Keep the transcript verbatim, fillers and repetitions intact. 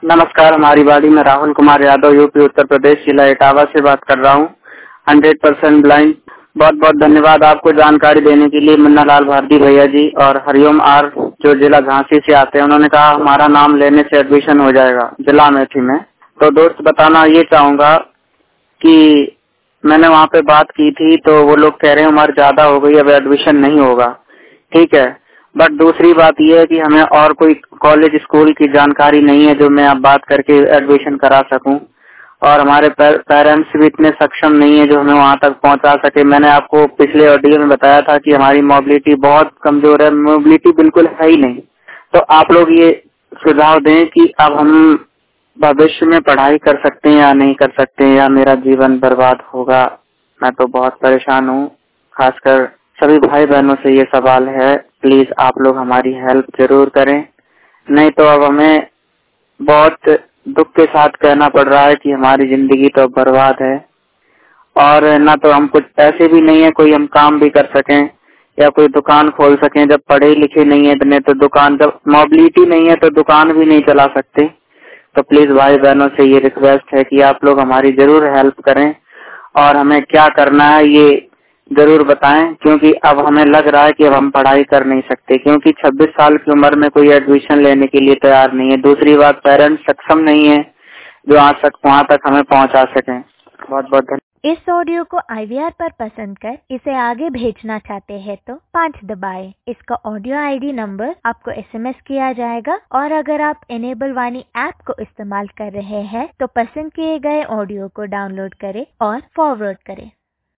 नमस्कार, हमारी बाड़ी में राहुल कुमार यादव, यूपी उत्तर प्रदेश, जिला इटावा से बात कर रहा हूँ। Hundred percent blind. बहुत बहुत धन्यवाद आपको जानकारी देने के लिए, मुन्ना लाल भारती भैया जी और हरिओम आर जो जिला झांसी से आते हैं। उन्होंने कहा हमारा नाम लेने से एडमिशन हो जाएगा जिला अमेठी में। तो दोस्त बताना ये चाहूंगा कि मैंने वहाँ पे बात की थी तो वो लोग कह रहे हैं उम्र ज्यादा हो गई, अब एडमिशन नहीं होगा। ठीक है, बट दूसरी बात यह है कि हमें और कोई कॉलेज स्कूल की जानकारी नहीं है जो मैं अब बात करके एडमिशन करा सकूं, और हमारे पेरेंट्स भी इतने सक्षम नहीं है जो हमें वहां तक पहुंचा सके। मैंने आपको पिछले ऑडियो में बताया था कि हमारी मोबिलिटी बहुत कमजोर है, मोबिलिटी बिल्कुल है ही नहीं। तो आप लोग ये सुझाव दें कि अब हम भविष्य में पढ़ाई कर सकते हैं या नहीं कर सकते हैं, या मेरा जीवन बर्बाद होगा। मैं तो बहुत परेशान हूँ। खासकर सभी भाई बहनों से ये सवाल है, प्लीज आप लोग हमारी हेल्प जरूर करें, नहीं तो अब हमें बहुत दुख के साथ कहना पड़ रहा है कि हमारी जिंदगी तो बर्बाद है, और ना तो हम कुछ पैसे भी नहीं है कोई हम काम भी कर सकें या कोई दुकान खोल सकें। जब पढ़े लिखे नहीं है इतने तो दुकान, जब मोबिलिटी नहीं है तो दुकान भी नहीं चला सकते। तो प्लीज भाई बहनों से ये रिक्वेस्ट है कि आप लोग हमारी जरूर हेल्प करें और हमें क्या करना है ये जरूर बताएं, क्योंकि अब हमें लग रहा है कि अब हम पढ़ाई कर नहीं सकते, क्योंकि छब्बीस साल की उम्र में कोई एडमिशन लेने के लिए तैयार नहीं है। दूसरी बात, पेरेंट्स सक्षम नहीं है जो आज तक वहाँ तक हमें पहुँचा सकें। बहुत बहुत धन्यवाद। इस ऑडियो को आई वी आर पर पसंद कर इसे आगे भेजना चाहते हैं तो पाँच दबाएं। इसका ऑडियो आई डी नंबर आपको एस एम एस किया जाएगा, और अगर आप इनेबल वाणी ऐप को इस्तेमाल कर रहे हैं तो पसंद किए गए ऑडियो को डाउनलोड करें और फॉरवर्ड करें।